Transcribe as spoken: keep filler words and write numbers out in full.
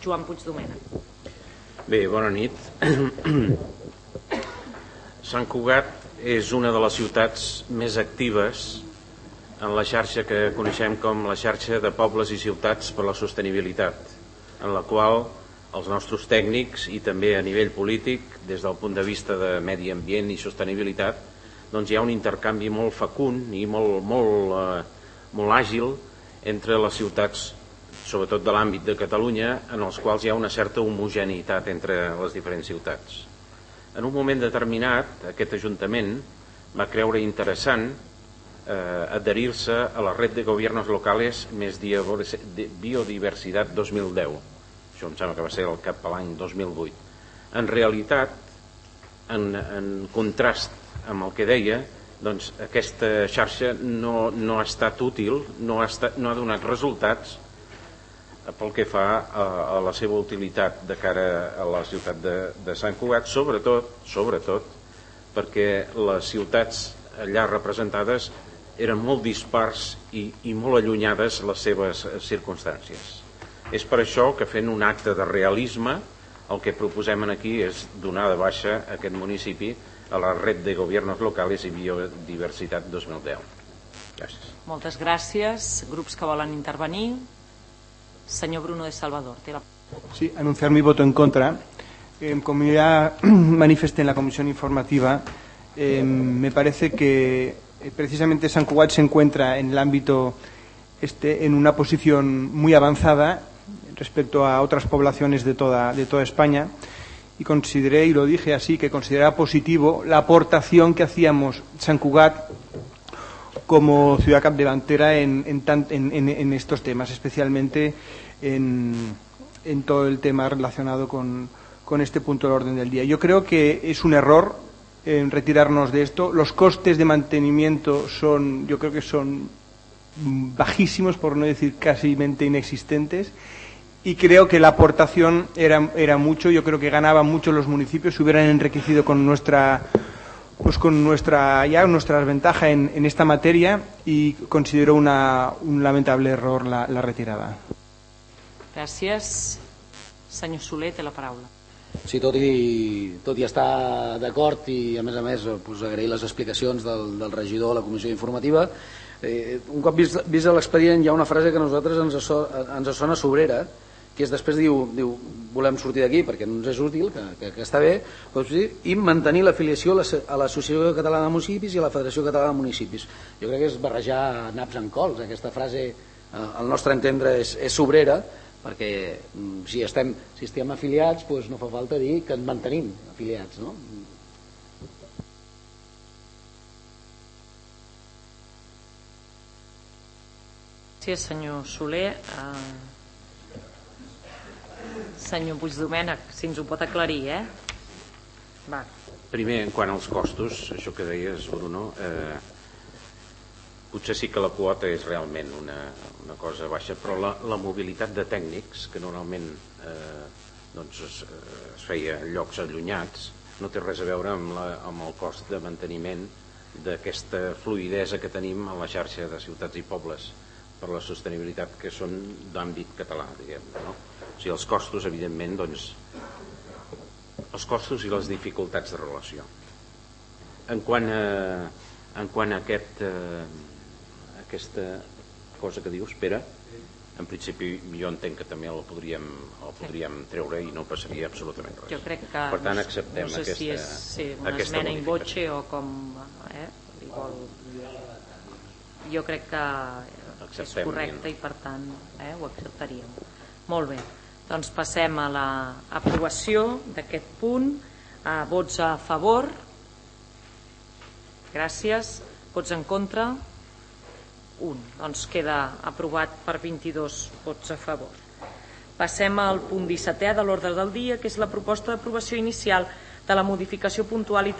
Joan Puigdomènech. Bé, bona nit. Sant Cugat és una de les ciutats més actives en la xarxa que coneixem com la xarxa de pobles i ciutats per la sostenibilitat, en la qual els nostres tècnics i també a nivell polític, des del punt de vista de medi ambient i sostenibilitat, doncs hi ha un intercanvi molt fecund i molt, molt, eh, molt àgil entre les ciutats, sobretot de l'àmbit de Catalunya, en els quals hi ha una certa homogeneïtat entre les diferents ciutats. En un moment determinat, aquest Ajuntament va creure interessant eh, adherir-se a la Red de Gobiernos Locales Més Biodiversitat dos mil deu. Això em sembla que va ser el cap a l'any dos mil vuit. En realitat, en, en contrast amb el que deia, doncs aquesta xarxa no, no ha estat útil, no ha, estat, no ha donat resultats pel que fa a, a la seva utilitat de cara a la ciutat de, de Sant Cugat, sobretot, sobretot perquè les ciutats allà representades eren molt dispars i, i molt allunyades les seves circumstàncies. És per això que, fent un acte de realisme, el que proposem aquí és donar de baixa aquest municipi a la Red de Gobiernos Locales i Biodiversitat dos mil deu. Gràcies. Moltes gràcies. Grups que volen intervenir. Señor Bruno de Salvador. La... Sí, anunciar mi voto en contra. Eh, como ya manifesté en la comisión informativa, eh, me parece que eh, precisamente Sant Cugat se encuentra en el ámbito este en una posición muy avanzada respecto a otras poblaciones de toda, de toda España, y consideré, y lo dije así, que consideraba positivo la aportación que hacíamos Sant Cugat como ciudad capdavantera en, en, en, en estos temas, especialmente en, en todo el tema relacionado con, con este punto del orden del día. Yo creo que es un error en retirarnos de esto. Los costes de mantenimiento son, yo creo que son bajísimos, por no decir casi inexistentes, y creo que la aportación era, era mucho. Yo creo que ganaban mucho los municipios, se hubieran enriquecido con nuestra pues con nuestra ya nuestra ventaja en, en esta materia, y considero una, un lamentable error la, la retirada. Gràcies. Senyor Soler, té la paraula. Sí, tot i, tot i estar d'acord i a més a més pues, agrair les explicacions del, del regidor a la comissió informativa, eh, un cop vist, vist l'expedient hi ha una frase que a nosaltres ens, so, ens sona sobrera, que és després diu, diu volem sortir d'aquí perquè no ens és útil, que, que, que està bé, doncs, i mantenir l'afiliació a l'Associació Catalana de Municipis i a la Federació Catalana de Municipis. Jo crec que és barrejar naps amb cols. Aquesta frase, eh, al nostre entendre, és, és sobrera, perquè si estem, si estem afiliats doncs no fa falta dir que ens mantenim afiliats, no? Sí, senyor Soler. Uh... Senyor Puigdomènech, si ens ho pot aclarir, eh? Va. Primer, en quant als costos, això que deies, Bruno, eh, potser sí que la quota és realment una, una cosa baixa, però la, la mobilitat de tècnics, que normalment eh, doncs es, es feia en llocs allunyats, no té res a veure amb, la, amb el cost de manteniment d'aquesta fluidesa que tenim en la xarxa de ciutats i pobles per la sostenibilitat, que són d'àmbit català, diguem-ne, no? O sigui, els costos, evidentment, doncs, els costos i les dificultats de relació. En quant a, en quant a aquest, eh, aquesta cosa que dius, Pere, en principi jo entenc que també el podríem, el podríem treure i no passaria absolutament res. Jo crec que, per tant, acceptem no sé aquesta, si és sí, una esmena in voce o com... Eh? Igual, jo crec que és correcte i per tant eh, ho acceptaríem. Molt bé, doncs passem a l'aprovació d'aquest punt. A vots a favor? Gràcies. Vots en contra? Un. Doncs queda aprovat per vint-i-dos vots a favor. Passem al punt dissetè de l'ordre del dia, que és la proposta d'aprovació inicial de la modificació puntual i